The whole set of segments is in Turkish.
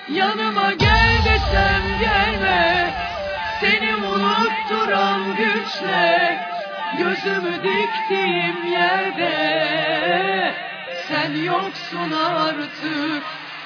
Yanıma gel desem gelme, seni unutturan güçle. Gözümü diktiğim yerde sen yoksun artık.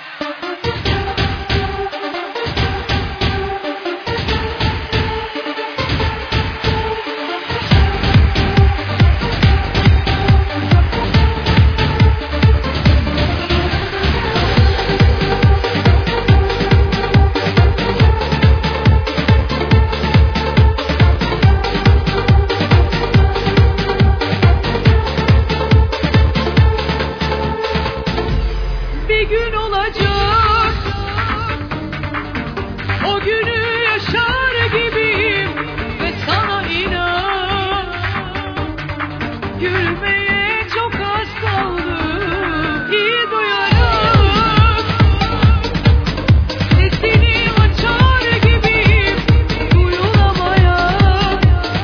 Bir gün olacak, o günü yaşar gibiyim ve sana inan. Gülmeye çok az kaldı, iyi duyarım. Sesini açar gibiyim, duyulamayan.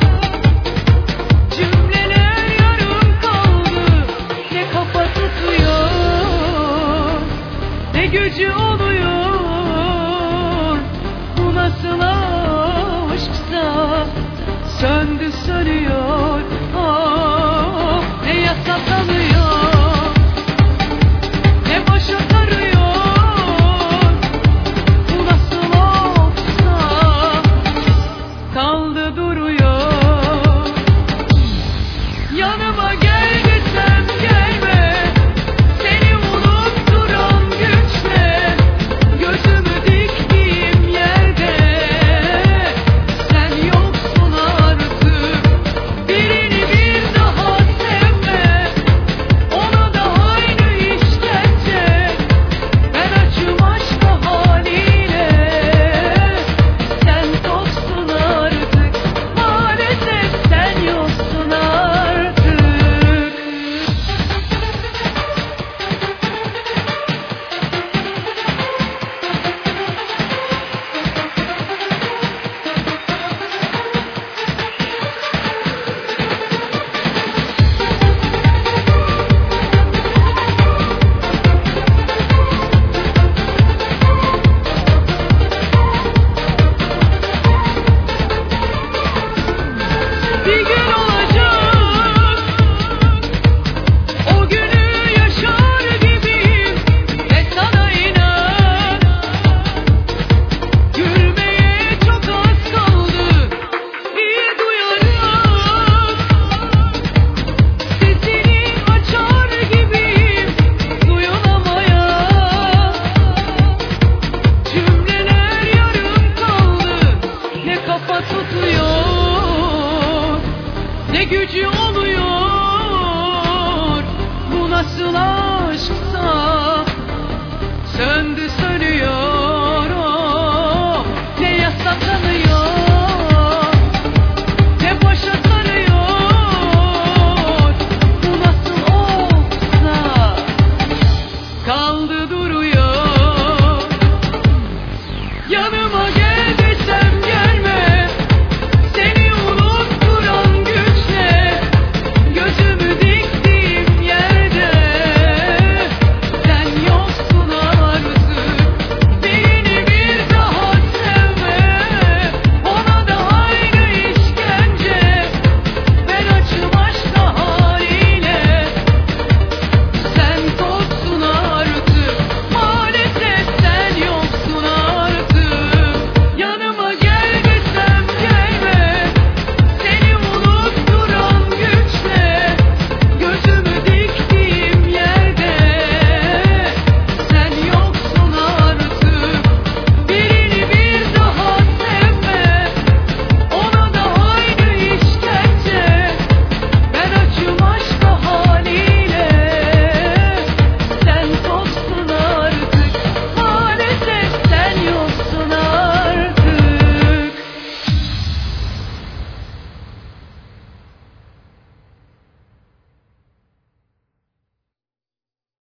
Cümleler yarım kaldı, ne kafa tutuyor, ne gücü oluyor. Bu nasıl aşksa söndü sönüyor. Ah, ne yasaklanıyor, ne başa sarıyor. Bu nasıl olsa kaldı duruyor. Yanıma gel desem gelme, seni unutturan güçle. Gözümü diktiğim yerde sen yoksun artık. Birini bir daha sevme, ona da aynı işkence. Ben açım aşka haliyle, sen toksun artık. Maalesef sen yoksun artık. Bir gün olacak, o günü yaşar gibiyim ve sana inan. Gülmeye çok az kaldı, iyi duyarım. Sesini açar gibiyim, duyulamayan. Cümleler yarım kaldı, ne kafa tutuyor, ne gücü oluyor. Bu nasıl aşksa söndü sönüyor. Oh, ne yasaklanıyor, ne başa sarıyor. Bu nasıl olsa kaldı duruyor.